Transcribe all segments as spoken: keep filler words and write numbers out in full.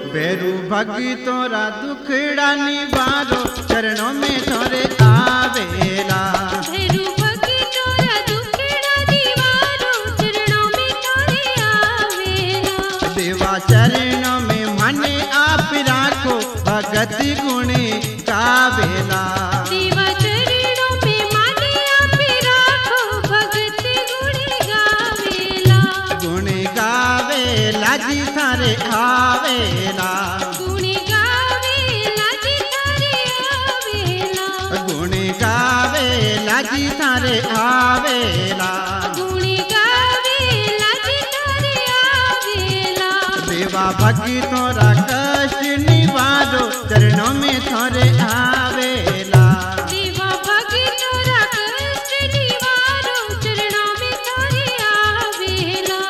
बेरू भगी तोरा दुखड़ा निवारो चरणों में थोरे आवेला। भैरू भगी तोरा दुखड़ा निवारो चरणों में थोरे आवेला। देवा चरणों में मन आप राखो भगत गुण गावेला। देवा चरणों में मन आप राखो भगत गुण गावेला। गुण गावेला जी थारे आवेला। गुण गावेला जी थारे आवेला। गुण गावेला जी थारे आवेला। गुण गावेला जी थारे आवेला। देवा भगी तोरा कष्ट निवारो चरणों में थोरे आवेला। देवा भगी तोरा कष्ट निवारो चरणों में थोरे आवेला।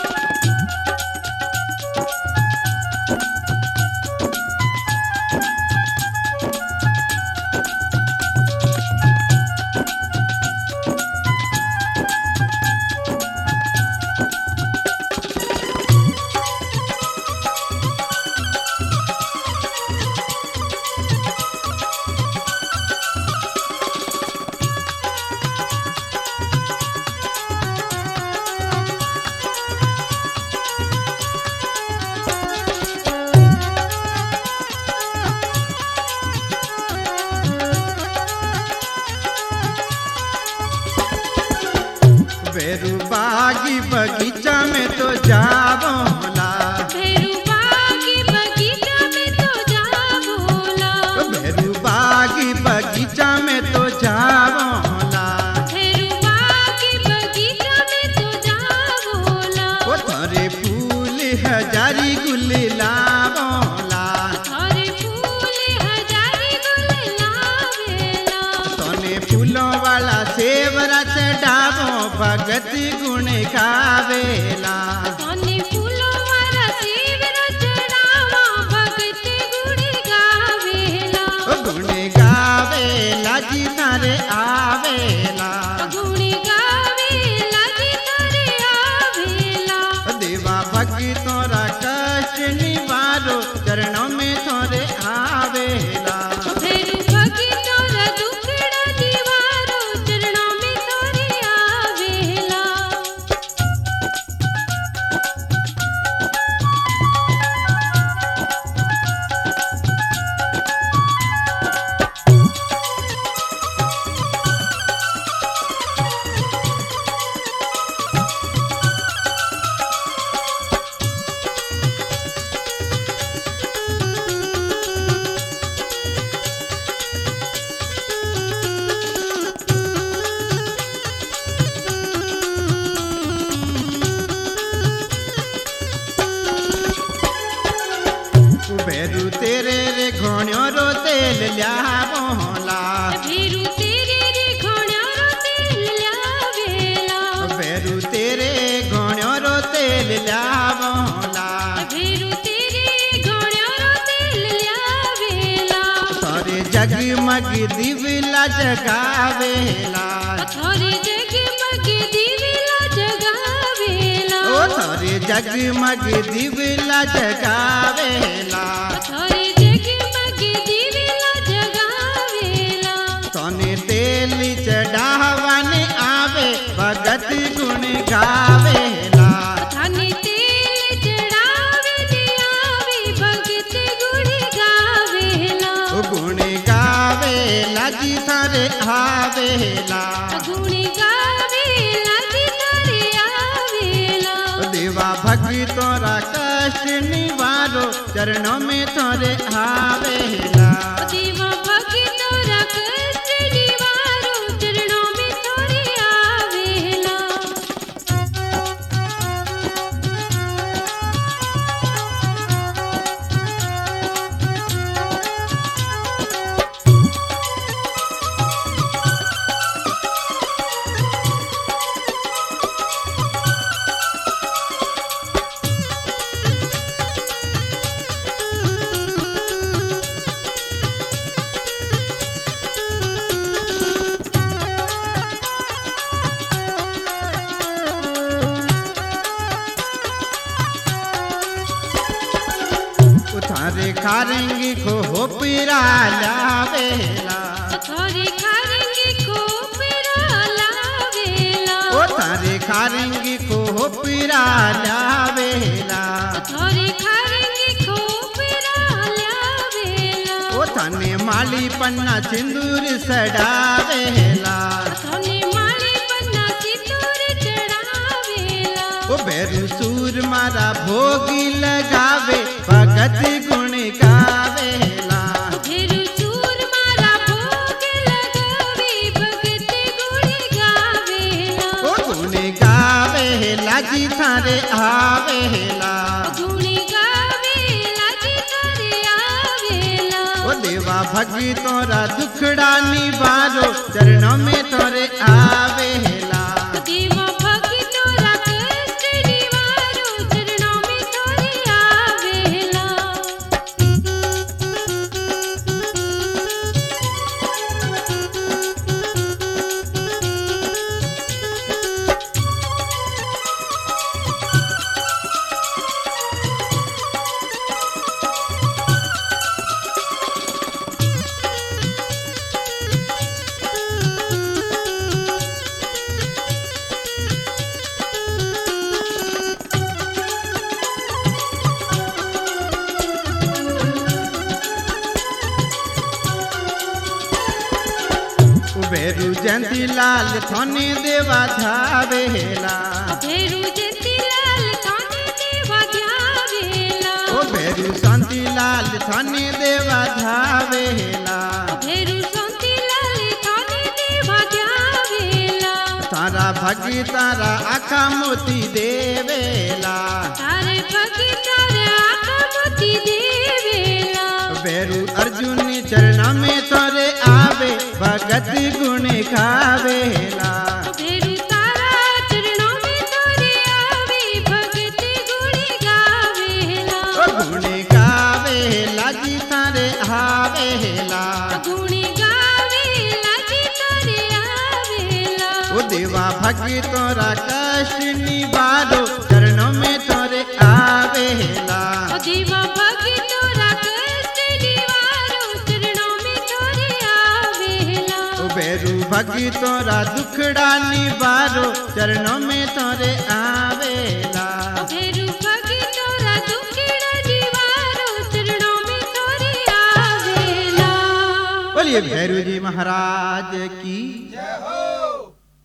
बेरू बागी बगीचा में तो जावोला। भैरू बागी बगीचा में तो जावोला। बेरू बागी बगीचा में तो जावोला। भैरू बागी बगीचा में तो जावोला। ओ थारे फूल हजारी गुल लावोला। थारे फूल हजारी गुल लावेला। सोने फूलों वाला सेवरा चढ़ावो भगत गुण गावेला। सोने फूलों वाला सेवरा चढ़ावा भगत गुण गावेला। ओ गुण गावेला जी थारे आवेला। गुण गावेला जी थारे आवेला। देवा भगी तोरा कष्ट निवारो चरणों में थोरे आवेला। भैरू भगी तोरा दुखड़ा निवारो चरणों में थोरे आवेला। बेरू तेरे रे घोण्यो रो तेल ल्यावोला। भैरू तेरे रे घोण्या तेल ल्यावेला। बेरू तेरे घोण्यो रो तेल ल्यावोला। भैरू तेरे घोण्या तेल ल्यावेला। थारे जगमग दिवला जगावेला। थारे जगमग दिवला जगावेला। ओ थारे जगमग दिवला जगावेला। थारे जगमग दिवला जगावेला। सोने तेल चढ़ावन आवे भगत गुण गावेला। थाने तेल चढ़ावे ने आवे भगत गुण गावेला। ओ गुण गावेला जी थारे आवेला। गुण गावेला जी थारे आवेला। देवा भगी तोरा कष्ट निवारो चरणों में थोरे आवेला। देवा भगी तोरा कष्ट निवारो चरणों में थोरे आवेला। थारे खारेंगी को हो पिरा लावेला थारे खारेंगी को पिरा लावेला ओ थारे खारेंगी को हो पिरा लावेला थारे खारेंगी को पिरा लावेला ओ थाने माली पन्ना सिंदूर सडावेला थाने माली पन्ना सिंदूर चढ़ावेला ओ भैरू सूर मारा भोगी लगावे भगत गुण गावेला भैरू सूर मारा भोग लगावे भगत गुण गावेला ओ गुण गावेला जी थारे आवेला गुण गावेला जी थारे आवेला ओ देवा भगी तोरा दुखड़ा निवारो चरणों में तोरे आवेला देवा भगी तोरा कष्ट निवारो चरणों में तोरे आवेला भैरू जयंती लाल थाने देवा धावेला भैरू जयंती लाल थाने देवा ध्यावेला ओ भैरू शांति लाल थाने देवा धावेला भैरू शांति लाल थाने देवा ध्यावेला तारा भगी तारा आखा मोती देवेला तारे भगी तारे आखा मोती देवेला भैरू अर्जुन चरण में तोरे आवे भगत गुण गावेला भैरू तारा चरणों में तोरे आवे भगत गुण गावेला ओ गुण गावेला जी तारे आवेला गुण गावेला जी तारे आवेला ओ देवा भगी तोरा कष्ट निवारो चरणों में तोरे आवेला ओ देवा भगी तोरा कष्ट निवारो चरणों में तोरे आवेला ओ भैरू भगी तोरा दुखड़ा निवारो चरणों में तोरे आवेला भैरू भगी तोरा दुखड़ा निवारो चरणों में तोरे आवेला। बोलिए भैरू जी महाराज की